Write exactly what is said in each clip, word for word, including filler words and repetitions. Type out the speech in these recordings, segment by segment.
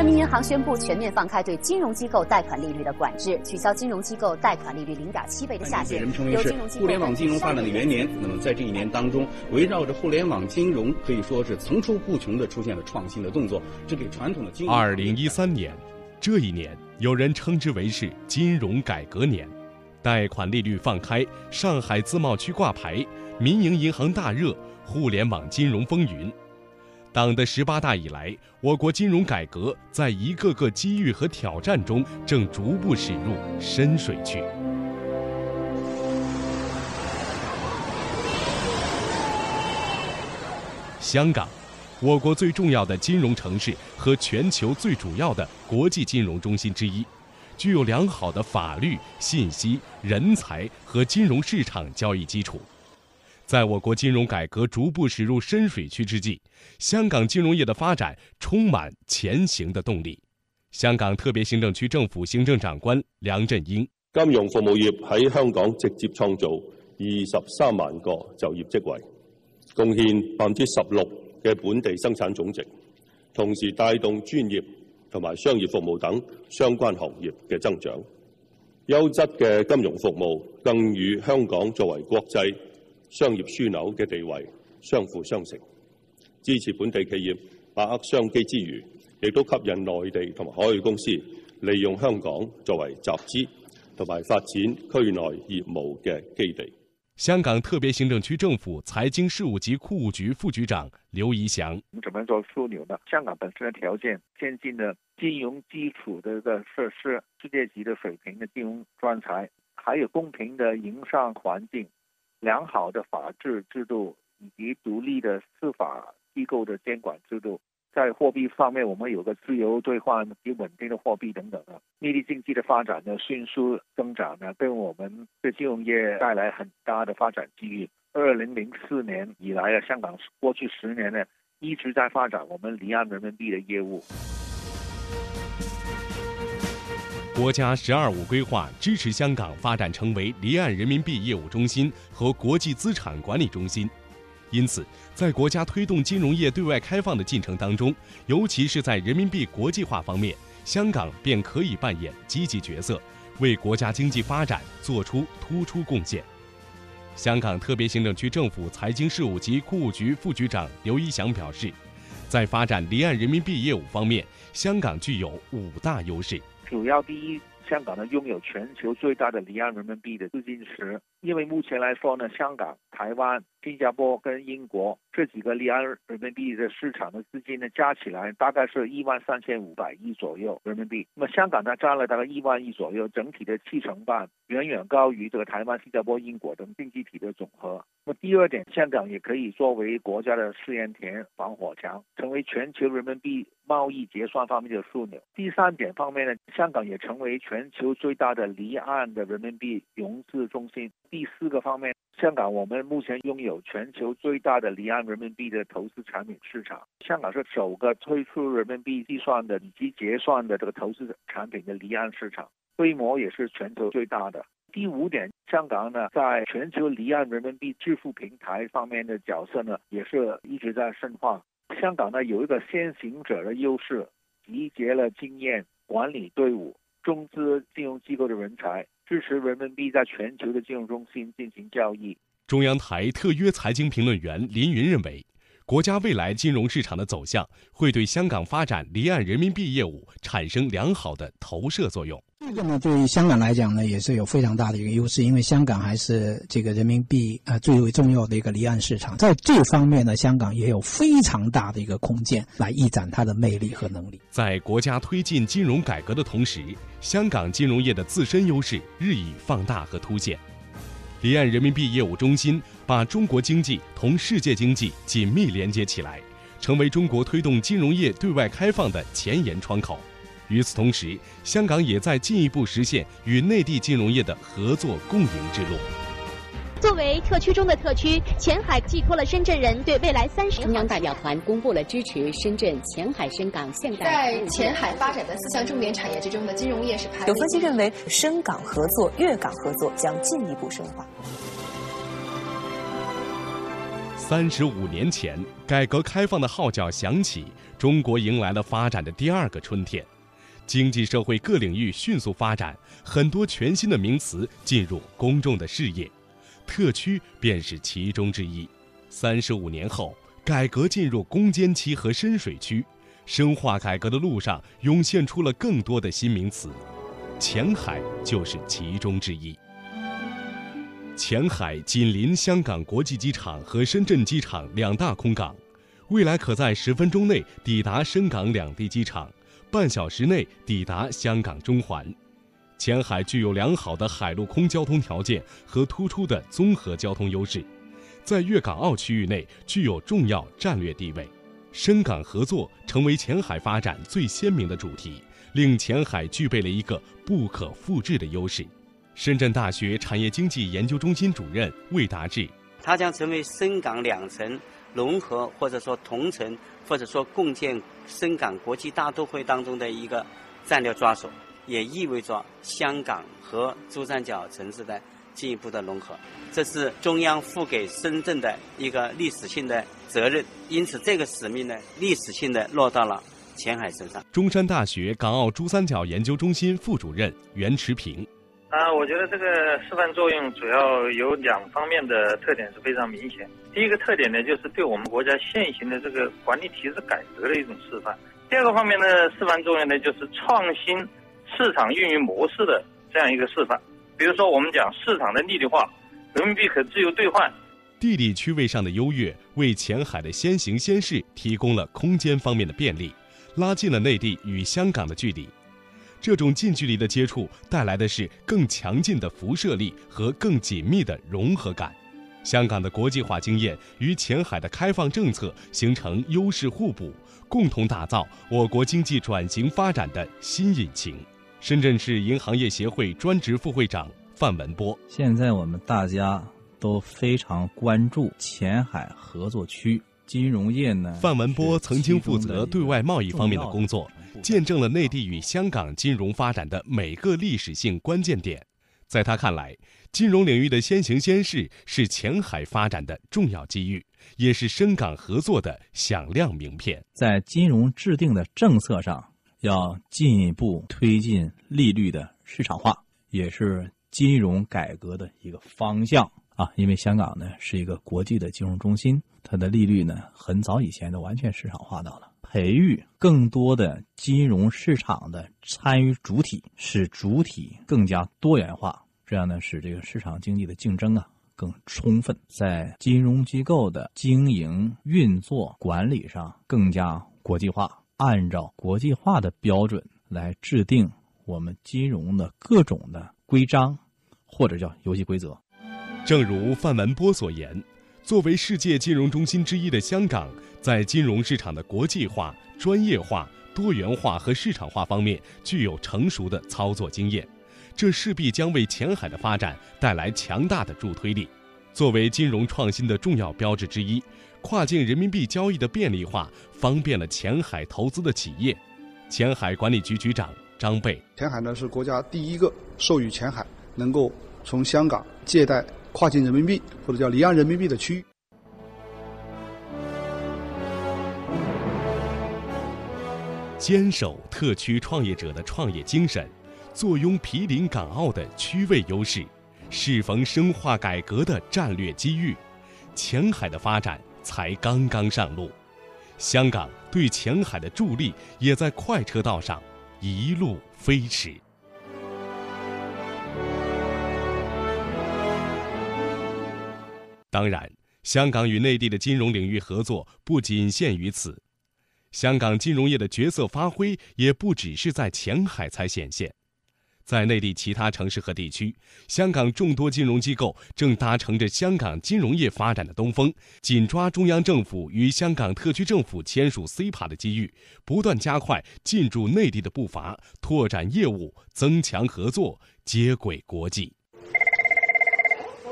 民银行宣布全面放开对金融机构贷款利率的管制，取消金融机构贷款利率零点七倍的下限。 被人称为是互联网金融发展的元年。那么在这一年当中，围绕着互联网金融，可以说是层出不穷的出现了创新的动作，这给传统的金融。 二零一三年，这一年有人称之为是金融改革年，贷款利率放开，上海自贸区挂牌，民营银行大热，互联网金融风云。党的十八大以来，我国金融改革在一个个机遇和挑战中，正逐步驶入深水区。香港，我国最重要的金融城市和全球最主要的国际金融中心之一，具有良好的法律、信息、人才和金融市场交易基础。在我国金融改革逐步驶入深水区之际，香港金融业的发展充满前行的動力。香港特別行政區政府行政長官梁振英： 金融服務業喺香港直接創造二十三萬個就業職位，貢獻百分之十六嘅本地生產總值，同時帶動專業同埋商業服務等相關行業嘅增長。優質嘅金融服務更與香港作為國際商業樞紐嘅地位相輔相成，支持本地企業把握商機之餘，亦都吸引內地同埋海外公司利用香港作為集資同埋發展區內業務嘅基地。 香港特別行政區政府財經事務及庫務局副局長劉怡翔： 怎麼做樞紐呢？香港本身的條件，先進的金融基礎的個設施，世界級的水平的金融專才，還有公平的營商環境。良好的法治制度以及獨立的司法機構的監管制度，在貨幣方面，我們有個自由兌換及穩定的貨幣等等啊。內地經濟的發展呢，迅速增長呢，對我們對金融業帶來很大的發展機遇。二零零四年以來啊，香港過去十年呢，一直在發展我們離岸人民幣的業務。 國家“十二五”規劃支持香港發展成為離岸人民幣業務中心和國際資產管理中心，因此，在國家推動金融業對外開放的進程當中，尤其是在人民幣國際化方面，香港便可以扮演積極角色，為國家經濟發展做出突出貢獻。香港特別行政區政府財經事務及庫務局副局長劉怡翔表示，在發展離岸人民幣業務方面，香港具有五大優勢。 主要第一，香港呢擁有全球最大的離岸人民幣的資金池，因為目前來說呢，香港、台灣、新加坡跟英國這幾個離岸人民幣的市場的資金呢，加起來大概是一萬三千五百億左右人民幣。那麼香港呢佔了大概一萬億左右，整體的七成半，遠遠高於這個台灣、新加坡、英國等經濟體的總和。那麼第二點，香港也可以作為國家的試驗田、防火牆，成為全球人民幣貿易結算方面的樞紐。第三點方面呢，香港也成為全球最大的離岸的人民幣融資中心。第四個方面，香港我們目前擁有全球最大的離岸人民幣的投資產品市場。香港是首個推出人民幣計算的以及結算的這個投資產品的離岸市場，規模也是全球最大的。第五點，香港呢在全球離岸人民幣支付平台方面的角色呢，也是一直在深化。香港呢有一個先行者的優勢，集結了經驗、管理隊伍、中資金融機構的人才，支持人民幣在全球的金融中心進行交易。 中央台特約財經評論員林雲認為，國家未來金融市場的走向會對香港發展離岸人民幣業務產生良好的投射作用。 這個呢，對於香港來講呢，也是有非常大的一個優勢，因為香港還是這個人民幣呃最為重要的一個離岸市場，在這方面呢，香港也有非常大的一個空間來一展它的魅力和能力。 在國家推進金融改革的同時，香港金融業的自身優勢日益放大和凸顯。離岸人民幣業務中心把中國經濟同世界經濟緊密連接起來，成為中國推動金融業對外開放的前沿窗口。與此同時，香港也在進一步實現與內地金融業的合作共贏之路。 作為特區中的特區，前海寄託了深圳人對未來三十。 中央代表團公布了支持深圳前海深港現代。 在前海發展的四項重點產業之中的金融業是排。 有分析認為，深港合作、粵港合作將進一步深化。 三十五年前，改革开放的号角响起，中国迎来了发展的第二个春天。经济社会各领域迅速发展，很多全新的名词进入公众的视野，特区便是其中之一。三十五年后，改革进入攻坚期和深水区，深化改革的路上涌现出了更多的新名词，前海就是其中之一。前海紧邻香港国际机场和深圳机场两大空港，未来可在十分钟内抵达深港两地机场，半小时内抵达香港中环。前海具有良好的海陆空交通条件和突出的综合交通优势，在粤港澳区域内具有重要战略地位。深港合作成为前海发展最鲜明的主题，令前海具备了一个不可复制的优势。深圳大学产业经济研究中心主任魏达志， 它将成为深港两城融合或者说同城或者说共建深港国际大都会当中的一个战略抓手，也意味着香港和珠三角城市的进一步的融合，这是中央赋给深圳的一个历史性的责任，因此这个使命呢，历史性的落到了前海身上。 中山大学港澳珠三角研究中心副主任袁持平， 啊，我觉得这个示范作用主要有两方面的特点是非常明显。第一个特点呢，就是对我们国家现行的这个管理体制改革的一种示范。第二个方面的示范作用呢，就是创新市场运营模式的这样一个示范。比如说我们讲市场的利率化，人民币可自由兑换。 地理区位上的优越为前海的先行先试提供了空间方面的便利，拉近了内地与香港的距离。这种近距离的接触带来的是更强劲的辐射力和更紧密的融合感。香港的国际化经验与前海的开放政策形成优势互补，共同打造我国经济转型发展的新引擎。深圳市银行业协会专职副会长范文波， 现在我们大家都非常关注前海合作区金融业呢。 范文波曾经负责对外贸易方面的工作，见证了内地与香港金融发展的每个历史性关键点。在他看来，金融领域的先行先试是前海发展的重要机遇，也是深港合作的响亮名片。 在金融制定的政策上，要进一步推进利率的市场化，也是金融改革的一个方向啊。因为香港呢是一个国际的金融中心，它的利率呢很早以前就完全市场化到了。培育更多的金融市场的参与主体，使主体更加多元化，这样呢使这个市场经济的竞争啊更充分，在金融机构的经营运作管理上更加国际化，按照国际化的标准来制定我们金融的各种的规章或者叫游戏规则。 正如范文波所言，作为世界金融中心之一的香港，在金融市场的国际化、专业化、多元化和市场化方面具有成熟的操作经验，这势必将为前海的发展带来强大的助推力。作为金融创新的重要标志之一，跨境人民币交易的便利化方便了前海投资的企业。前海管理局局长张贝， 前海呢是国家第一个授予前海能够从香港借贷跨境人民币或者叫离岸人民币的区域。 坚守特区创业者的创业精神，坐拥毗邻港澳的区位优势，适逢深化改革的战略机遇，前海的发展才刚刚上路。香港对前海的助力也在快车道上一路飞驰。当然，香港与内地的金融领域合作不仅限于此。香港金融业的角色发挥也不只是在前海才显现，在内地其他城市和地区，香港众多金融机构正搭乘着香港金融业发展的东风，紧抓中央政府与香港特区政府签署 C E P A 的机遇，不断加快进驻内地的步伐，拓展业务，增强合作，接轨国际。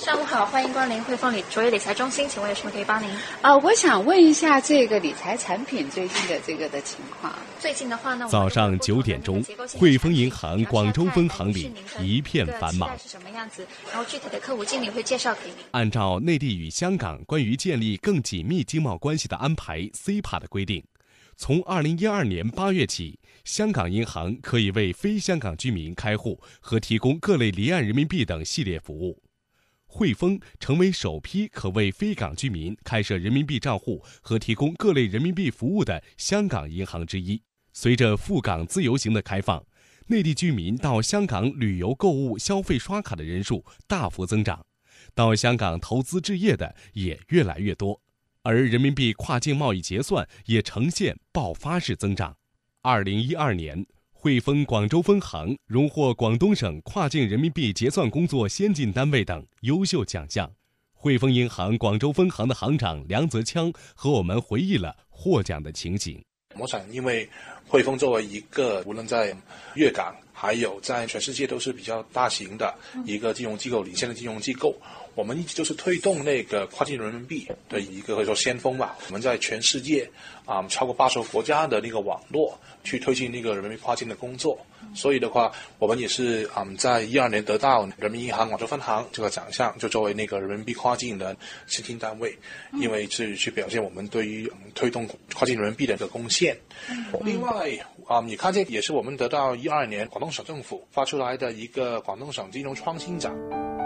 上午好，欢迎光临汇丰理卓越理财中心，请问有什么可以帮您？ 啊、呃，我想问一下这个理财产品最近的这个的情况。 最近的话呢， 早上九点钟，汇丰银行广州分行里一片繁忙。 是什么样子？然后具体的客户经理会介绍给您。 按照内地与香港关于建立更紧密经贸关系的安排 C E P A 的规定，从二零一二年八月起，香港银行可以为非香港居民开户和提供各类离岸人民币等系列服务。汇丰成为首批可为非港居民开设人民币账户和提供各类人民币服务的香港银行之一。随着赴港自由行的开放，内地居民到香港旅游、购物、消费刷卡的人数大幅增长，到香港投资置业的也越来越多，而人民币跨境贸易结算也呈现爆发式增长。二零一二年，汇丰广州分行荣获广东省跨境人民币结算工作先进单位等优秀奖项。汇丰银行广州分行的行长梁泽锵和我们回忆了获奖的情形。 我想，因为汇丰作为一个无论在粤港还有在全世界都是比较大型的一个金融机构，领先的金融机构，我们一直就是推动那个跨境人民币的一个可以说先锋吧。我们在全世界啊、嗯、超过八十个国家的那个网络去推进那个人民币跨境的工作。所以的话，我们也是啊、嗯、在一二年得到人民银行广州分行这个奖项，就作为那个人民币跨境的先进单位，因为是去表现我们对于、嗯、推动跨境人民币的一个贡献。另外啊、嗯，也看见也是我们得到一二年广东省政府发出来的一个广东省金融创新奖。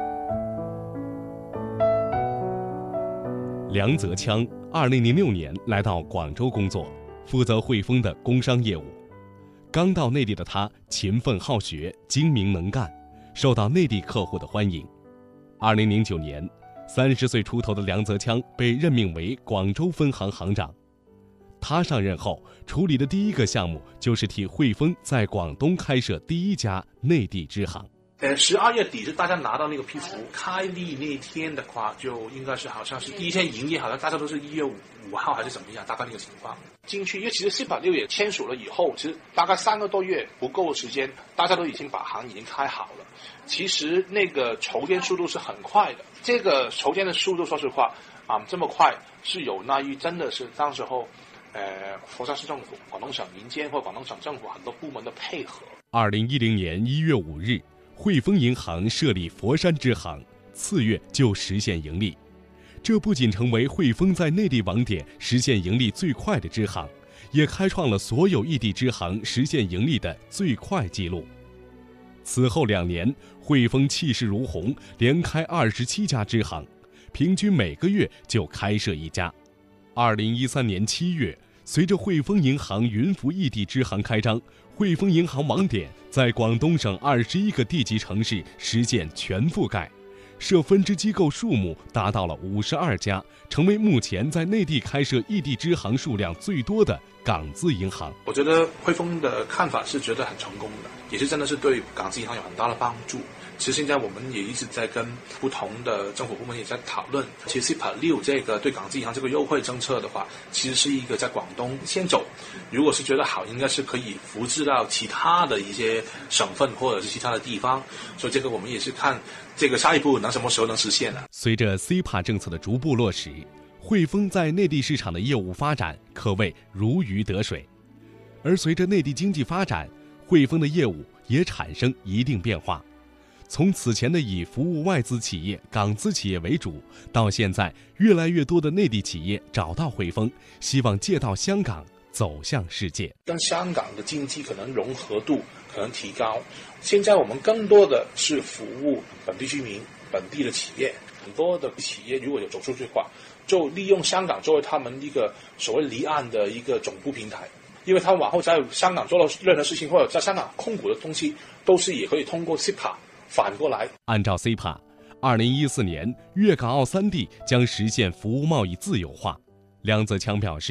梁泽锵二零零六年来到广州工作，负责汇丰的工商业务。刚到内地的他勤奋好学，精明能干，受到内地客户的欢迎。二零零九年，三十岁出头的梁泽锵被任命为广州分行行长。他上任后处理的第一个项目就是替汇丰在广东开设第一家内地支行。 呃，十二月底是大家拿到那个批符，开立那天的话，就应该是好像是第一天营业，好像大家都是一月五五号还是怎么样，大概那个情况进去。因为其实 C E P A 六也签署了以后，其实大概三个多月不够的时间，大家都已经把行已经开好了。其实那个筹建速度是很快的，这个筹建的速度，说实话啊、嗯，这么快是有赖于真的是当时候。呃，佛山市政府、广东省民间或广东省政府很多部门的配合。 二零一零年一月五日，汇丰银行设立佛山支行，次月就实现盈利。这不仅成为汇丰在内地网点实现盈利最快的支行，也开创了所有异地支行实现盈利的最快纪录。此后两年，汇丰气势如虹，连开二十七家支行，平均每个月就开设一家。二零一三年七月，随着汇丰银行云浮异地支行开张，汇丰银行网点在广东省二十一个地级城市实现全覆盖，设分支机构数目达到了五十二家，成为目前在内地开设异地支行数量最多的港资银行。 我觉得汇丰的看法是觉得很成功的，也是真的是对港资银行有很大的帮助。其实现在我们也一直在跟不同的政府部门也在讨论，其实 C E P A 六这个对港资银行这个优惠政策的话，其实是一个在广东先走，如果是觉得好，应该是可以复制到其他的一些省份或者是其他的地方，所以这个我们也是看这个下一步能什么时候能实现呢？ 随着 C E P A 政策的逐步落实，汇丰在内地市场的业务发展可谓如鱼得水，而随着内地经济发展，汇丰的业务也产生一定变化。从此前的以服务外资企业、港资企业为主，到现在越来越多的内地企业找到汇丰，希望借道香港走向世界， 跟香港的经济可能融合度可能提高。现在我们更多的是服务本地居民、本地的企业。很多的企业如果有走出去的话，就利用香港作为他们一个所谓离岸的一个总部平台。因为他往后在香港做了任何事情，或者在香港控股的东西，都是也可以通过 C E P A。反过来， 按照 C E P A， 二零一四年粤港澳三地将实现服务贸易自由化。梁泽锵表示，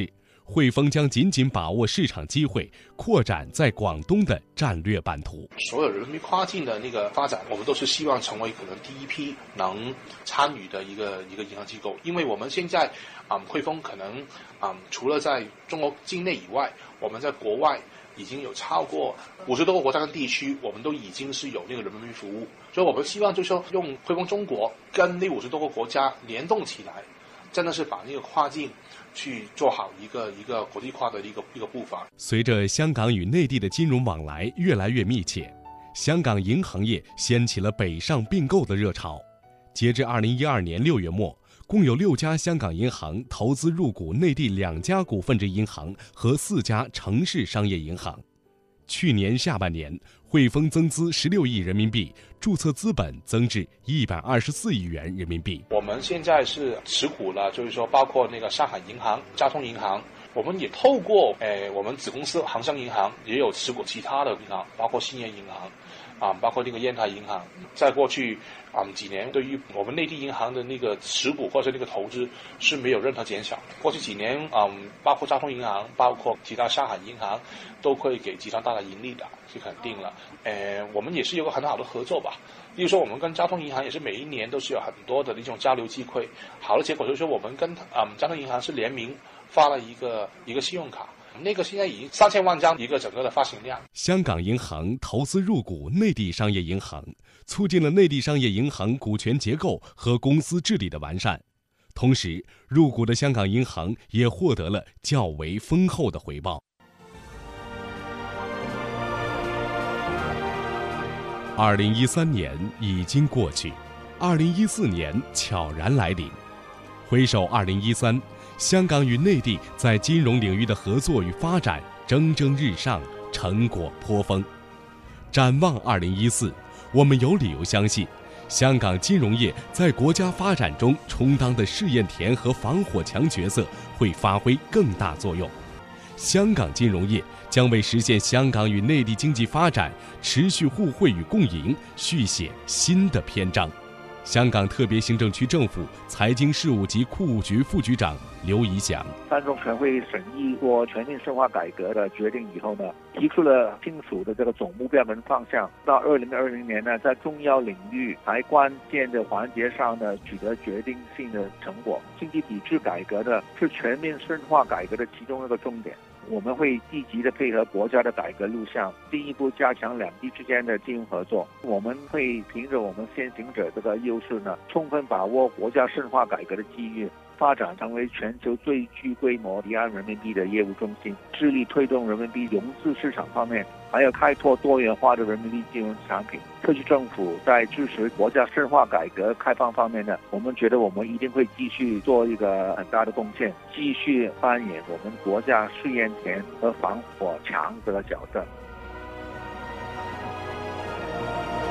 汇丰将紧紧把握市场机会，扩展在广东的战略版图。 所有人民币跨境的那个发展，我们都是希望成为可能第一批能参与的一个一个银行机构，因为我们现在啊、嗯，汇丰可能啊、嗯，除了在中国境内以外，我们在国外已经有超过五十多个国家跟地区，我们都已经是有那个人民币服务，所以我们希望就是说用汇丰中国跟那五十多个国家联动起来，真的是把那个跨境去做好一个一个国际化的一个一个步伐。 随着香港与内地的金融往来越来越密切，香港银行业掀起了北上并购的热潮。截至二零一二年六月末，共有六家香港银行投资入股内地两家股份制银行和四家城市商业银行。去年下半年，汇丰增资十六亿人民币，注册资本增至一百二十四亿元人民币。 我们现在是持股了，就是说包括那个上海银行、交通银行，我们也透过诶我们子公司杭商银行也有持股其他的银行，包括兴业银行。啊，包括那个烟台银行，在过去啊几年，对于我们内地银行的那个持股或者那个投资是没有任何减少。过去几年啊，包括交通银行，包括其他上海银行，都会给集团带来盈利的，是肯定了。呃，我们也是有个很好的合作吧。例如说，我们跟交通银行也是每一年都是有很多的那种交流机会。好的结果就是说，我们跟啊、嗯、交通银行是联名发了一个一个信用卡。那个现在已经三千万张一个整个的发行量。 香港银行投资入股内地商业银行，促进了内地商业银行股权结构和公司治理的完善。同时，入股的香港银行也获得了较为丰厚的回报。二零一三年已经过去，二零一四年悄然来临。回首二零一三。香港与内地在金融领域的合作与发展蒸蒸日上，成果颇丰。展望二零一四，我们有理由相信，香港金融业在国家发展中充当的试验田和防火墙角色会发挥更大作用。香港金融业将为实现香港与内地经济发展持续互惠与共赢续写新的篇章。香港特别行政区政府财经事务及库务局副局长刘怡翔， 三中全会审议过全面深化改革的决定以后呢，提出了清楚的这个总目标跟方向。到二零二零年呢，在重要领域还关键的环节上呢，取得决定性的成果。经济体制改革呢，是全面深化改革的其中一个重点。我们会积极的配合国家的改革路向，进一步加强两地之间的金融合作。我们会凭着我们先行者这个优势呢，充分把握国家深化改革的机遇，发展成为全球最具规模离岸人民币的业务中心，致力推动人民币融资市场方面，还有开拓多元化的人民币金融产品。特区政府在支持国家深化改革开放方面呢，我们觉得我们一定会继续做一个很大的贡献，继续扮演我们国家试验田和防火墙这个角色。